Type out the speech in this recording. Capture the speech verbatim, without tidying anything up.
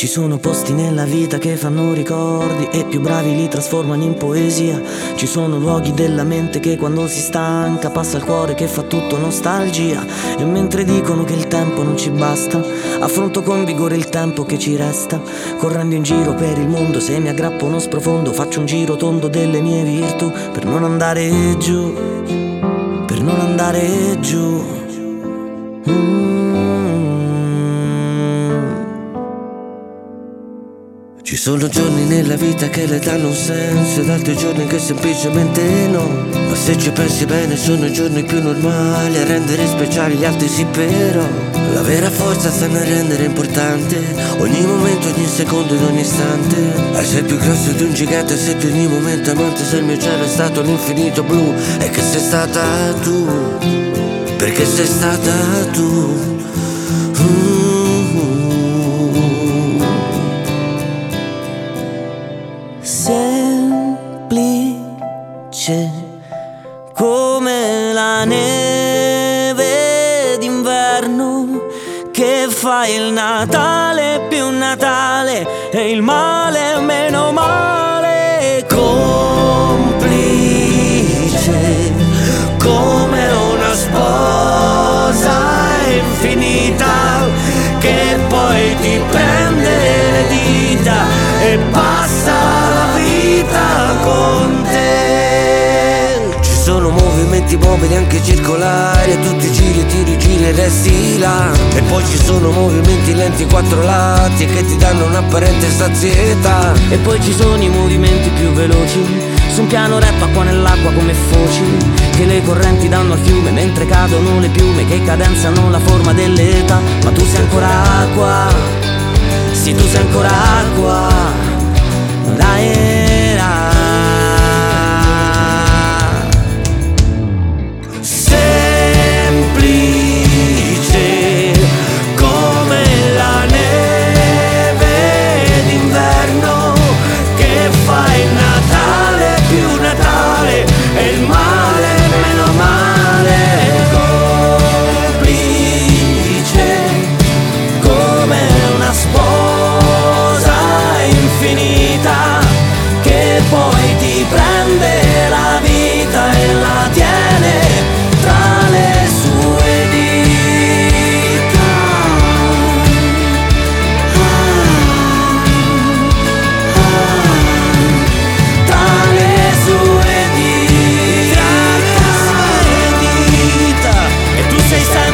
Ci sono posti nella vita che fanno ricordi e più bravi li trasformano in poesia. Ci sono luoghi della mente che quando si stanca passa il cuore che fa tutto nostalgia. E mentre dicono che il tempo non ci basta, affronto con vigore il tempo che ci resta. Correndo in giro per il mondo, se mi aggrappo uno sprofondo, faccio un giro tondo delle mie virtù, per non andare giù, per non andare giù. mm. Ci sono giorni nella vita che le danno un senso ed altri giorni che semplicemente no. Ma se ci pensi bene sono i giorni più normali a rendere speciali gli altri sì, però la vera forza sta nel rendere importante ogni momento, ogni secondo ed ogni istante. Hai sei più grosso di un gigante, sei di ogni momento amante. Se il mio cielo è stato l'infinito blu, è che sei stata tu, perché sei stata tu. mm. Semplice come la neve d'inverno che fa il Natale più Natale e il male meno male. Complice come una sposa infinita che poi ti prende le dita e passa la vita con te. Ci sono movimenti mobili anche circolari e tutti giri, tiri, giri e resti là. E poi ci sono movimenti lenti quattro lati che ti danno un'apparente sazietà. E poi ci sono i movimenti più veloci su un piano rap acqua nell'acqua come foci che le correnti danno al fiume mentre cadono le piume che cadenzano la forma dell'età. Ma tu sei ancora acqua, sì tu sei ancora acqua. Dai, dai. Semplice come la neve d'inverno che fa il Natale più Natale e il male meno male. Complice come una sposa infinita che poi ti prende la vita e la tiene tra le sue dita. Tra le sue dita, e tu sei sempre